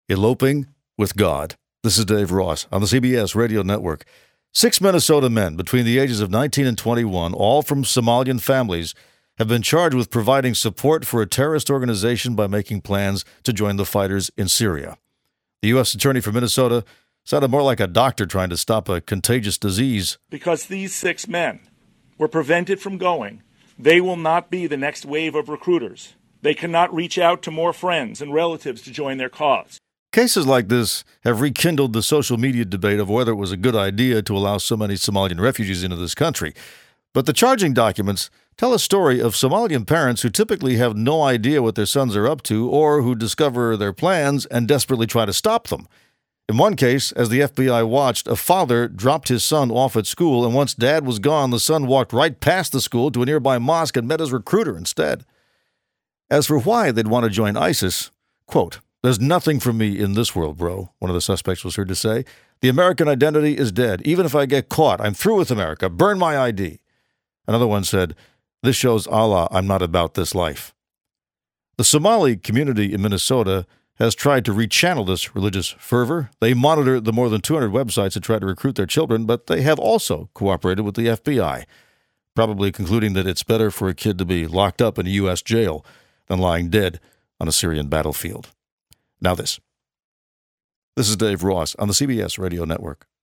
Eloping with God. This is Dave Ross on the CBS Radio Network. 6 Minnesota men between the ages of 19 and 21, all from Somalian families, have been charged with providing support for a terrorist organization by making plans to join the fighters in Syria. The U.S. Attorney for Minnesota sounded more like a doctor trying to stop a contagious disease. Because these 6 men were prevented from going, they will not be the next wave of recruiters. They cannot reach out to more friends and relatives to join their cause. Cases like this have rekindled the social media debate of whether it was a good idea to allow so many Somalian refugees into this country. But the charging documents tell a story of Somalian parents who typically have no idea what their sons are up to or who discover their plans and desperately try to stop them. In one case, as the FBI watched, a father dropped his son off at school, and once dad was gone, the son walked right past the school to a nearby mosque and met his recruiter instead. As for why they'd want to join ISIS, quote, "There's nothing for me in this world, bro," one of the suspects was heard to say. "The American identity is dead. Even if I get caught, I'm through with America. Burn my ID." Another one said, "This shows Allah I'm not about this life." The Somali community in Minnesota has tried to rechannel this religious fervor. They monitor the more than 200 websites that try to recruit their children, but they have also cooperated with the FBI, probably concluding that it's better for a kid to be locked up in a U.S. jail than lying dead on a Syrian battlefield. Now this. This is Dave Ross on the CBS Radio Network.